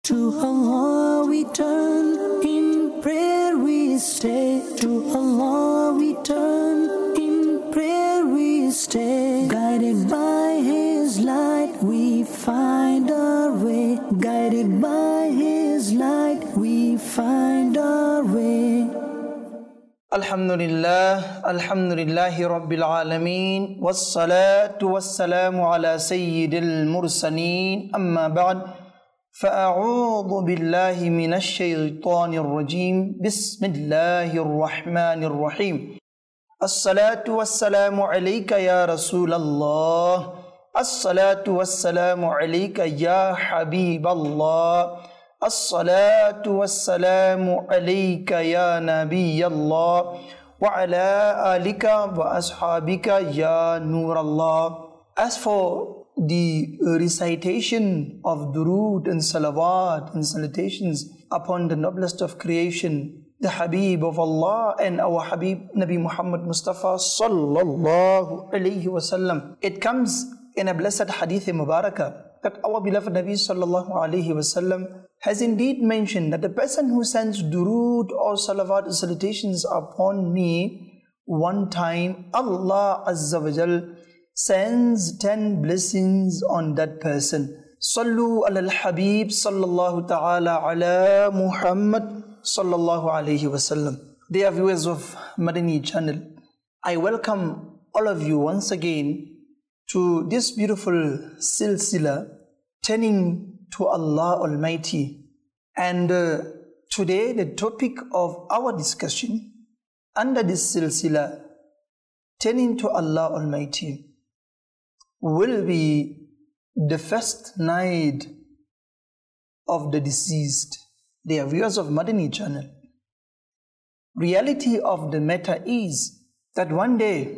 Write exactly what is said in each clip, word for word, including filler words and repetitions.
To Allah we turn, in prayer we stay. To Allah we turn, in prayer we stay. Guided by His light we find our way. Guided by His light we find our way. Alhamdulillah, Alhamdulillahi Rabbil Alameen, wassalatu wassalamu ala Sayyidil Mursaleen, amma ba'd. فأعوذ بالله من الشيطان الرجيم بسم الله الرحمن الرحيم الصلاة والسلام عليك يا رسول الله الصلاة والسلام عليك يا حبيب الله الصلاة والسلام عليك يا نبي الله وعلى آلك وأصحابك يا نور الله. As for the recitation of durood and salawat and salutations upon the noblest of creation, the Habib of Allah and our Habib Nabi Muhammad Mustafa sallallahu alayhi wasallam. It comes in a blessed hadith mubarakah that our beloved Nabi sallallahu alayhi wasallam has indeed mentioned that the person who sends durood or salawat and salutations upon me one time, Allah Azza wa Jal sends ten blessings on that person. Sallu ala al-Habib sallallahu ta'ala ala Muhammad sallallahu alayhi wasallam. Dear viewers of Madani channel, I welcome all of you once again to this beautiful silsila, turning to Allah Almighty. And uh, today the topic of our discussion under this silsila, turning to Allah Almighty, will be the first night of the deceased. They are viewers of Madani channel. Reality of the matter is that one day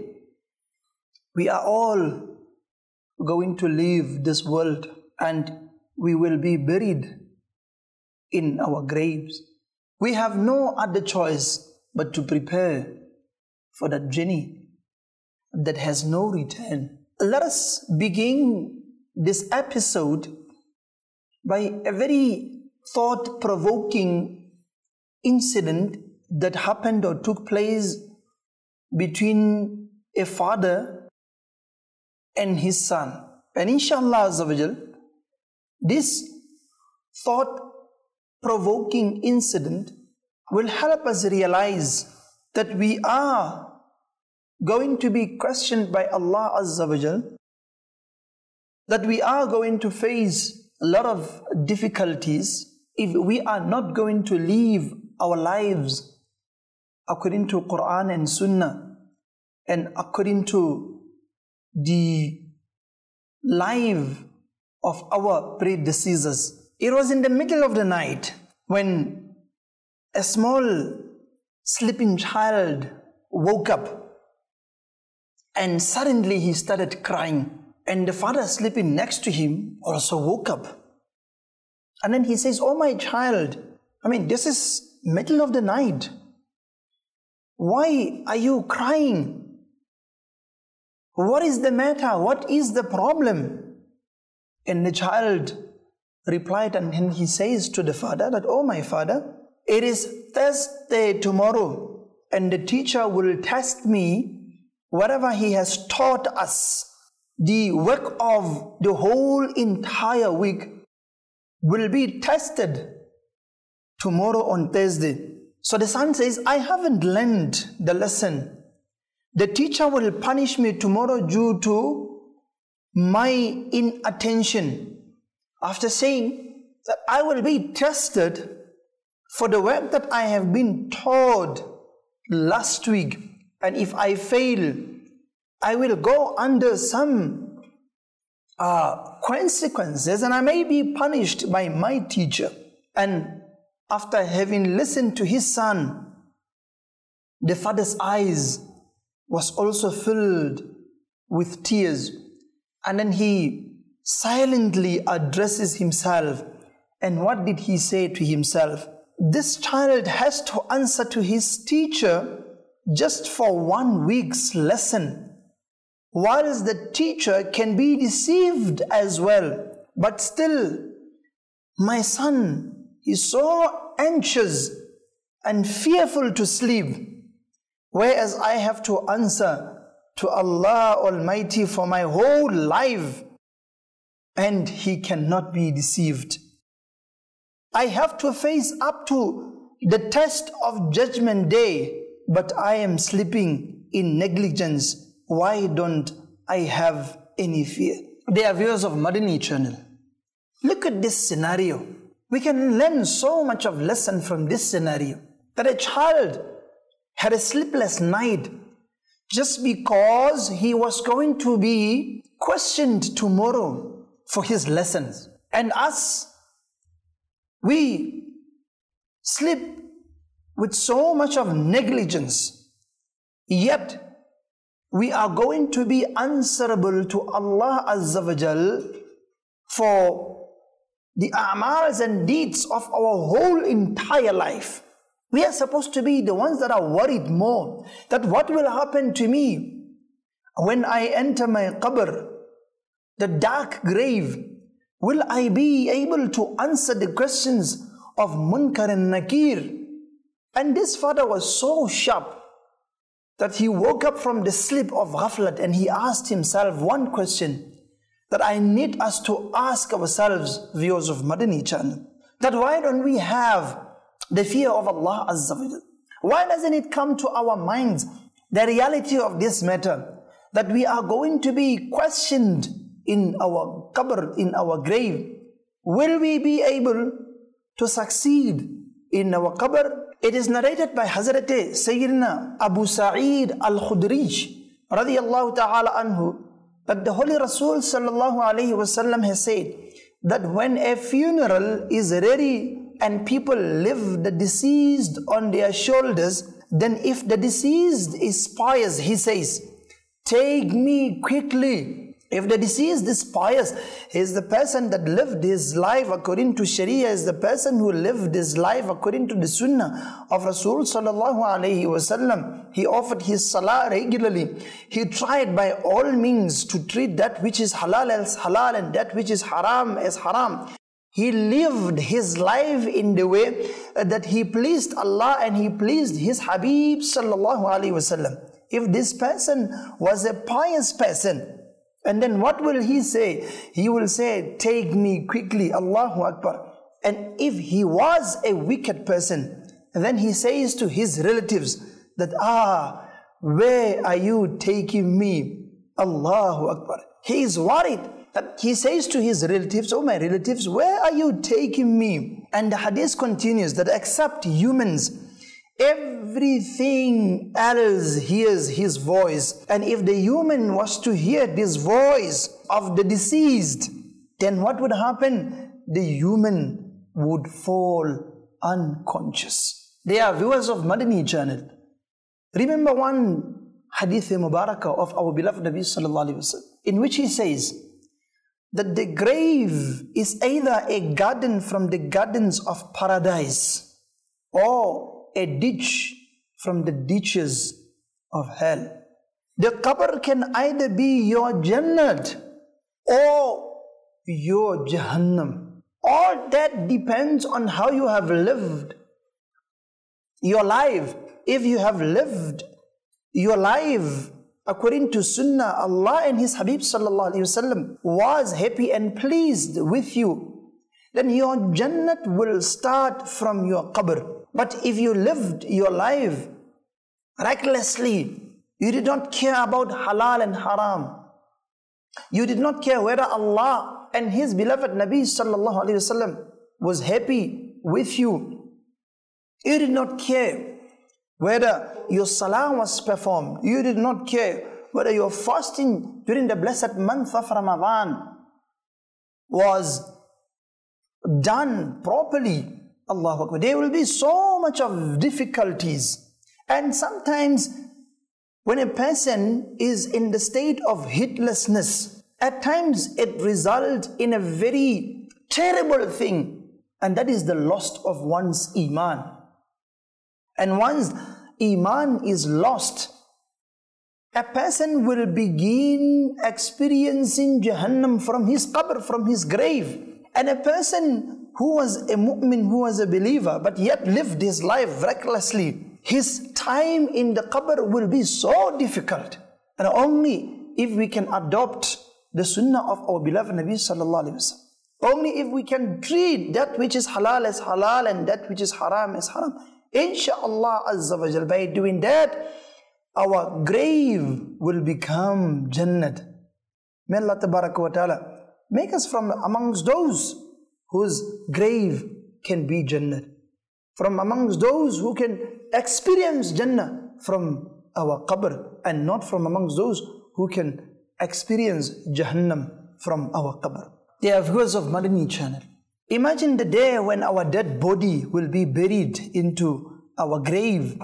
we are all going to leave this world and we will be buried in our graves. We have no other choice but to prepare for that journey that has no return. Let us begin this episode by a very thought-provoking incident that happened or took place between a father and his son. And inshallah Azza wa Jal, this thought-provoking incident will help us realize that we are going to be questioned by Allah Azza wa Jal, that we are going to face a lot of difficulties if we are not going to live our lives according to Quran and Sunnah and according to the life of our predecessors. It was in the middle of the night when a small sleeping child woke up. And suddenly he started crying. And the father sleeping next to him also woke up. And then he says, "Oh my child, I mean, this is middle of the night. Why are you crying? What is the matter? What is the problem?" And the child replied, and he says to the father that, "Oh my father, it is Thursday tomorrow and the teacher will test me. Whatever he has taught us, the work of the whole entire week will be tested tomorrow on Thursday." So the son says, "I haven't learned the lesson. The teacher will punish me tomorrow due to my inattention." After saying that I will be tested for the work that I have been taught last week, and if I fail, I will go under some uh, consequences and I may be punished by my teacher. And after having listened to his son, the father's eyes was also filled with tears. And then he silently addresses himself. And what did he say to himself? This child has to answer to his teacher just for one week's lesson, whilst the teacher can be deceived as well. But still, my son is so anxious and fearful to sleep, whereas I have to answer to Allah Almighty for my whole life, and he cannot be deceived. I have to face up to the test of Judgment Day, but I am sleeping in negligence. Why don't I have any fear? They are viewers of Madani channel. Look at this scenario. We can learn so much of lesson from this scenario. That a child had a sleepless night just because he was going to be questioned tomorrow for his lessons. And us, we sleep with so much of negligence, yet we are going to be answerable to Allah Azza wa Jal for the amals and deeds of our whole entire life. We are supposed to be the ones that are worried more that what will happen to me when I enter my qabr, the dark grave. Will I be able to answer the questions of Munkar and Nakir? And this father was so sharp that he woke up from the sleep of ghaflat and he asked himself one question that I need us to ask ourselves, viewers of Madani channel, that why don't we have the fear of Allah Azza wa Jal? Why doesn't it come to our minds the reality of this matter, that we are going to be questioned in our qabr, in our grave? Will we be able to succeed in our qabr? It is narrated by Hazrat Sayyidina Abu Sa'id al-Khudri radiyallahu ta'ala anhu that the Holy Rasul sallallahu alayhi wasallam has said that when a funeral is ready and people lift the deceased on their shoulders, then if the deceased is pious, he says, take me quickly. If the deceased is pious, he is the person that lived his life according to Sharia, is the person who lived his life according to the Sunnah of Rasul sallallahu alayhi wasallam. He offered his salah regularly. He tried by all means to treat that which is halal as halal and that which is haram as haram. He lived his life in the way that he pleased Allah and he pleased his Habib sallallahu alayhi wasallam. If this person was a pious person, and then what will he say? He will say, take me quickly, Allahu Akbar. And if he was a wicked person, then he says to his relatives that, ah, where are you taking me? Allahu Akbar. He is worried that he says to his relatives, oh my relatives, where are you taking me? And the hadith continues that except humans, everything else hears his voice. And if the human was to hear this voice of the deceased, then what would happen? The human would fall unconscious. They are viewers of Madani channel. Remember one hadith mubarakah of our beloved Nabi sallallahu alaihi wasallam, in which he says that the grave is either a garden from the gardens of paradise or a ditch from the ditches of hell. The qabr can either be your Jannat or your Jahannam. All that depends on how you have lived your life. If you have lived your life according to Sunnah, Allah and His Habib sallallahu alaihi wasallam was happy and pleased with you, then your Jannat will start from your qabr. But if you lived your life recklessly, you did not care about halal and haram, you did not care whether Allah and His beloved Nabi sallallahu alaihi wasallam was happy with you, you did not care whether your salah was performed, you did not care whether your fasting during the blessed month of Ramadan was done properly, Allahu Akbar. There will be so much of difficulties. And sometimes when a person is in the state of heedlessness, at times it results in a very terrible thing, and that is the loss of one's iman. And once iman is lost, a person will begin experiencing Jahannam from his qabr, from his grave. And a person who was a mu'min, who was a believer, but yet lived his life recklessly, his time in the qabr will be so difficult. And only if we can adopt the sunnah of our beloved Nabi sallallahu alaihi wasallam, only if we can treat that which is halal as halal and that which is haram as haram, inshaAllah azza wa jal, by doing that, our grave will become Jannat. May Allah tabaraka wa ta'ala make us from amongst those whose grave can be Jannat, from amongst those who can experience Jannah from our qabr, and not from amongst those who can experience Jahannam from our qabr. Dear viewers of Madani channel, imagine the day when our dead body will be buried into our grave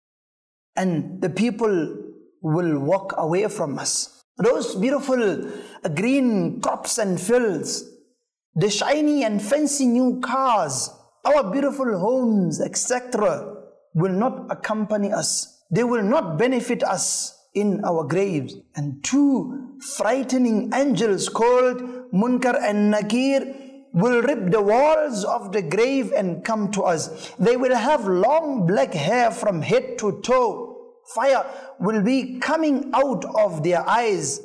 and the people will walk away from us. Those beautiful green crops and fields, the shiny and fancy new cars, our beautiful homes, et cetera will not accompany us. They will not benefit us in our graves. And two frightening angels called Munkar and Nakir will rip the walls of the grave and come to us. They will have long black hair from head to toe. Fire will be coming out of their eyes.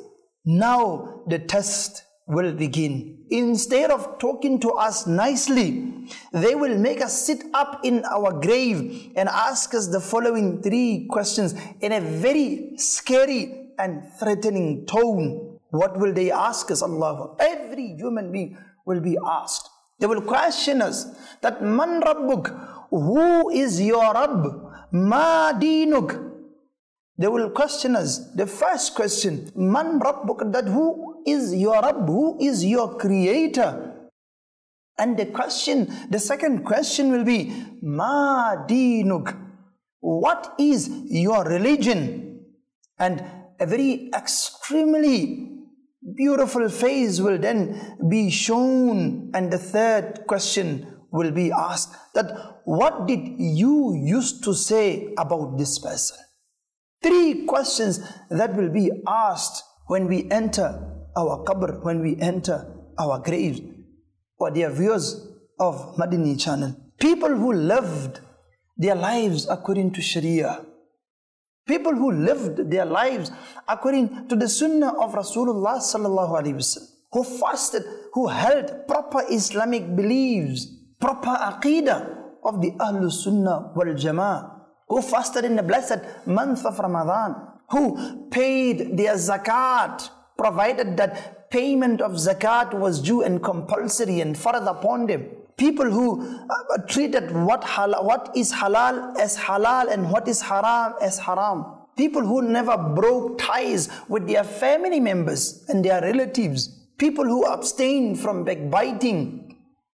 Now the test will begin. Instead of talking to us nicely, they will make us sit up in our grave and ask us the following three questions in a very scary and threatening tone. What will they ask us? Allah, every human being will be asked. They will question us that Man Rabbuk, who is your Rabb? Ma Dinuk. They will question us. The first question, Man Rabbuk, that who is your Rabb? Who is your creator? And the question, the second question will be, Ma Dinuk, what is your religion? And a very extremely beautiful face will then be shown. And the third question will be asked, that what did you used to say about this person? Three questions that will be asked when we enter our qabr, when we enter our grave. For dear viewers of Madani channel, people who lived their lives according to Sharia, people who lived their lives according to the sunnah of Rasulullah sallallahu alaihi wasallam, who fasted, who held proper Islamic beliefs, proper aqidah of the Ahlul Sunnah wal Jama'ah, who fasted in the blessed month of Ramadan, who paid their zakat, provided that payment of zakat was due and compulsory and farad upon them. People who uh, treated what, halal, what is halal as halal and what is haram as haram. People who never broke ties with their family members and their relatives. People who abstained from backbiting.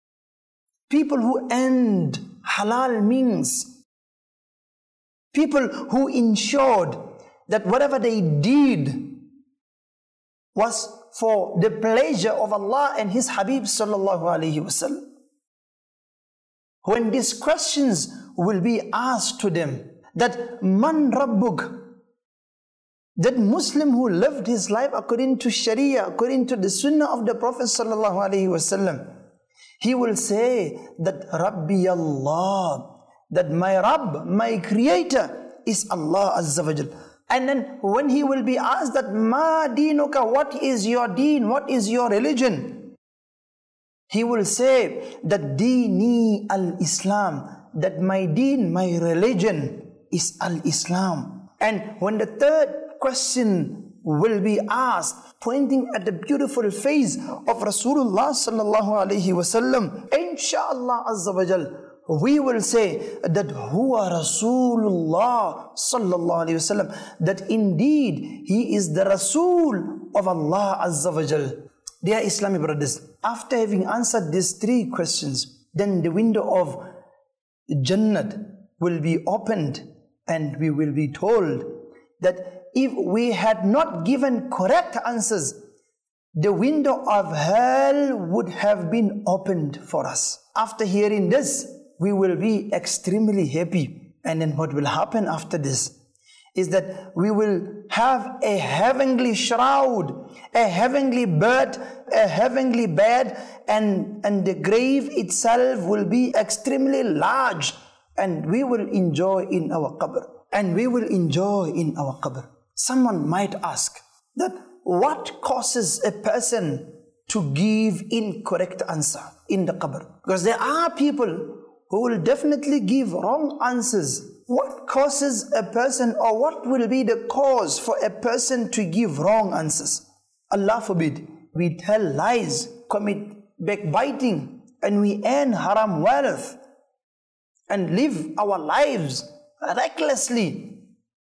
People who end halal means. People who ensured that whatever they did was for the pleasure of Allah and His Habib sallallahu alaihi wasallam. When these questions will be asked to them, that Man Rabbuk, that Muslim who lived his life according to Sharia, according to the Sunnah of the Prophet sallallahu alaihi wasallam, he will say that Rabbi Allah, that my Rabb, my Creator is Allah Azza wa Jal. And then when he will be asked that Ma Dinuka, what is your deen, what is your religion? He will say that Dini al-Islam, that my deen, my religion is al-Islam. And when the third question will be asked, pointing at the beautiful face of Rasulullah sallallahu alaihi wasallam, inshaAllah Azza wa Jal, we will say that huwa Rasulullah sallallahu alaihi wasallam, that indeed he is the Rasul of Allah Azza wa Jal. Dear Islamic brothers, after having answered these three questions, then the window of Jannat will be opened and we will be told that if we had not given correct answers, the window of hell would have been opened for us. After hearing this, we will be extremely happy. And then what will happen after this? is that we will have a heavenly shroud, a heavenly bed, a heavenly bed, and, and the grave itself will be extremely large, and we will enjoy in our qabr. And we will enjoy in our qabr. Someone might ask that what causes a person to give incorrect answer in the qabr? Because there are people who will definitely give wrong answers. What causes a person, or what will be the cause for a person to give wrong answers? Allah forbid, we tell lies, commit backbiting, and we earn haram wealth and live our lives recklessly,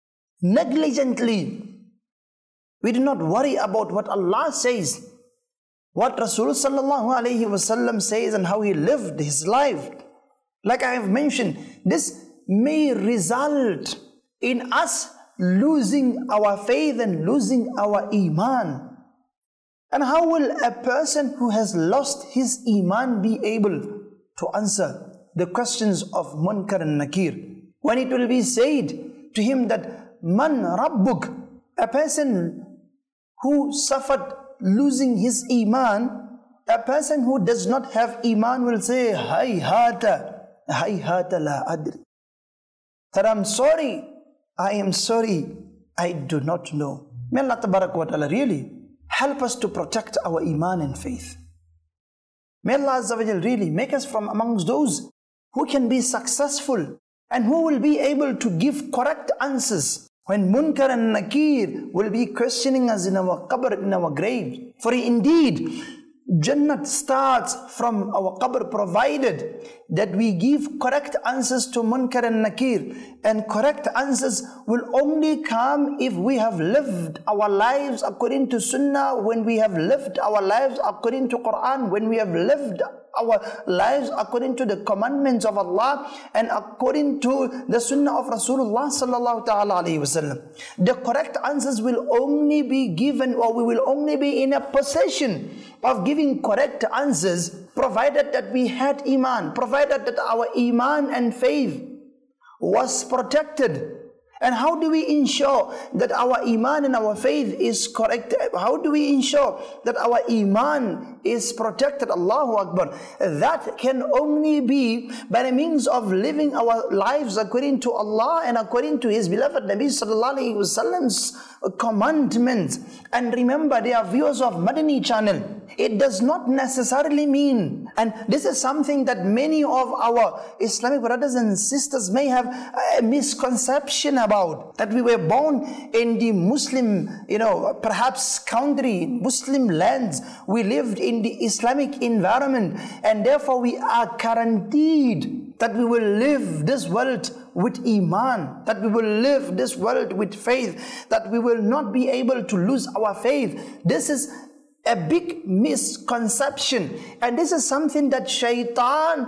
negligently. We do not worry about what Allah says, what Rasulullah sallallahu alaihi wasallam says, and how he lived his life. Like I have mentioned, this may result in us losing our faith and losing our iman. And how will a person who has lost his iman be able to answer the questions of Munkar and Nakir, when it will be said to him that Man Rabbuk, a person who suffered losing his iman, a person who does not have iman will say, Hayhata, Hayhata la adri. That I'm sorry, I am sorry, I do not know. May Allah Tabarak wa Ta'ala really help us to protect our iman and faith. May Allah Azza wa Jal really make us from amongst those who can be successful and who will be able to give correct answers when Munkar and Nakir will be questioning us in our qabr, in our grave. For indeed, Jannat starts from our qabr, provided that we give correct answers to Munkar and Nakir. And correct answers will only come if we have lived our lives according to Sunnah, when we have lived our lives according to Quran, when we have lived our lives according to the commandments of Allah and according to the Sunnah of Rasulullah sallallahu ta'ala alayhi wasallam. The correct answers will only be given, or we will only be in a possession of giving correct answers, provided that we had iman, provided that our iman and faith was protected. And how do we ensure that our iman and our faith is correct? How do we ensure that our iman is protected? Allahu Akbar. That can only be by the means of living our lives according to Allah and according to His beloved Nabi Sallallahu Alaihi Wasallam's commandments. And remember, they are viewers of Madani channel. It does not necessarily mean, and this is something that many of our Islamic brothers and sisters may have a misconception about, that we were born in the Muslim, you know, perhaps country, Muslim lands. We lived in the Islamic environment, and therefore we are guaranteed that we will live this world with iman, that we will live this world with faith, that we will not be able to lose our faith. This is a big misconception, and this is something that shaitan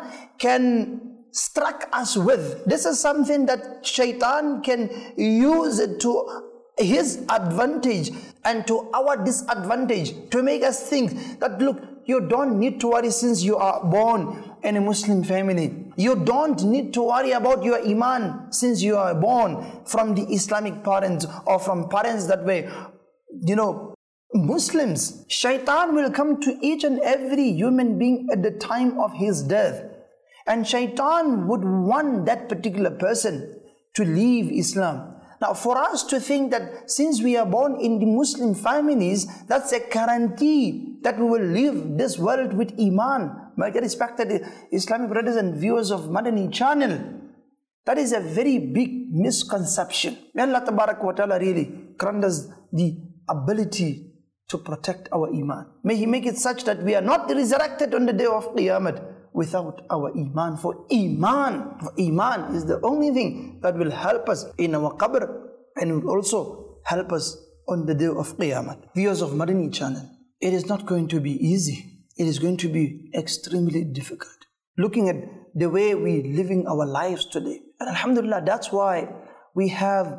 can strike us with. This is something that shaitan can use to his advantage and to our disadvantage, to make us think that, look, you don't need to worry since you are born in a Muslim family. You don't need to worry about your iman since you are born from the Islamic parents or from parents that were, you know, Muslims. Shaitan will come to each and every human being at the time of his death, and shaitan would want that particular person to leave Islam. Now, for us to think that since we are born in the Muslim families, that's a guarantee that we will leave this world with iman. My respected Islamic brothers and viewers of Madani channel, that is a very big misconception. May Allah Tabarak wa Ta'ala really grant us the ability to protect our iman. May He make it such that we are not resurrected on the day of Qiyamah without our iman. For iman, for iman is the only thing that will help us in our qabr and will also help us on the day of Qiyamah. Viewers of Madani channel, it is not going to be easy. It is going to be extremely difficult. Looking at the way we living our lives today. And alhamdulillah, that's why we have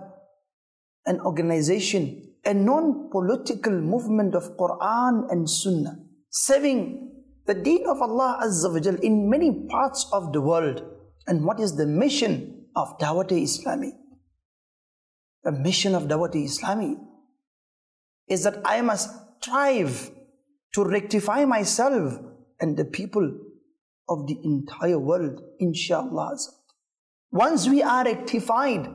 an organization, a non-political movement of Quran and Sunnah, serving the deen of Allah Azza wa Jal in many parts of the world. And what is the mission of Dawat-e Islami? the mission of Dawat Islami is that I must strive to rectify myself and the people of the entire world, inshallah. Once we are rectified,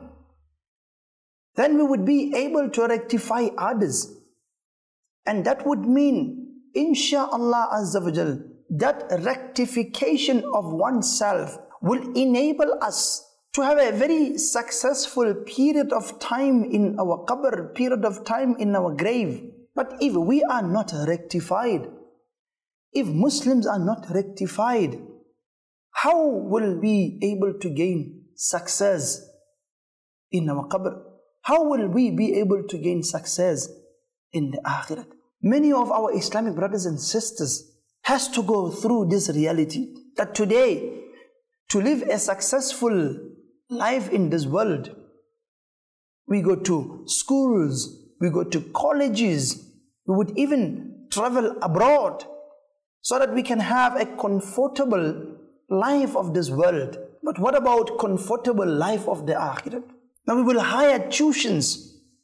then we would be able to rectify others. And that would mean, inshallah Azza wa Jal, that rectification of oneself will enable us to have a very successful period of time in our qabr, period of time in our grave. But if we are not rectified, if Muslims are not rectified, how will we be able to gain success in our qabr? How will we be able to gain success in the akhirat? Many of our Islamic brothers and sisters has to go through this reality that today, to live a successful life in this world, we go to schools, we go to colleges, we would even travel abroad so that we can have a comfortable life of this world. But what about comfortable life of the akhirat? Now we will hire tuitions,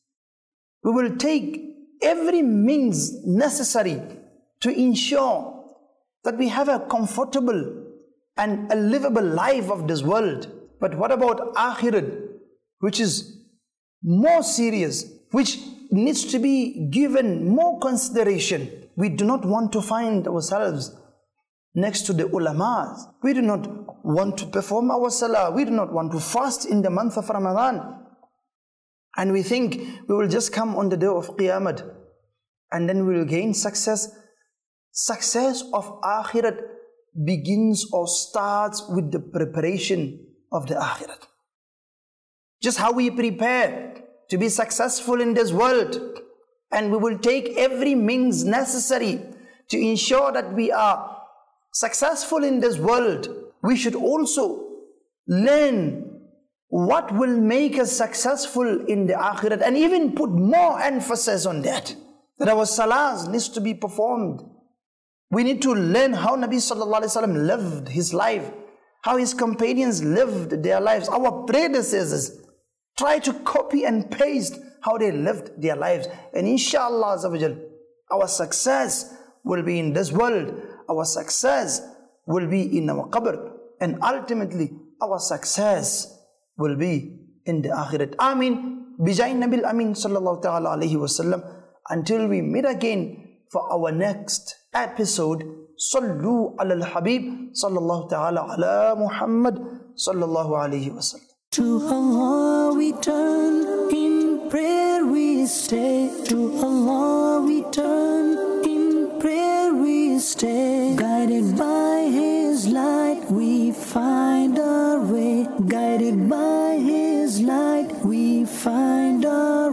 we will take every means necessary to ensure that we have a comfortable and a livable life of this world. But what about akhirat, which is more serious, which needs to be given more consideration? We do not want to find ourselves next to the ulamas. We do not want to perform our salah. We do not want to fast in the month of Ramadan. And we think we will just come on the day of Qiyamah and then we will gain success. Success of akhirat begins or starts with the preparation of the akhirat. Just how we prepare to be successful in this world, and we will take every means necessary to ensure that we are successful in this world, we should also learn what will make us successful in the akhirat, and even put more emphasis on that, that our salahs needs to be performed. We need to learn how Nabi Sallallahu Alaihi Wasallam lived his life, how his companions lived their lives. Our predecessors try to copy and paste how they lived their lives. And inshallah, our success will be in this world, our success will be in our qabr, and ultimately our success will be in the akhirat. Ameen. Bijay Nabil Amin Sallallahu Ta'ala Alaihi Wasallam. Until we meet again for our next episode, Sallu ala al-Habib Sallallahu Ta'ala ala Muhammad Sallallahu Alaihi Wasallam. To Allah we turn, in prayer we stay. To Allah we turn, in prayer we stay. Guided by His light we find our way. Guided by His light we find our way.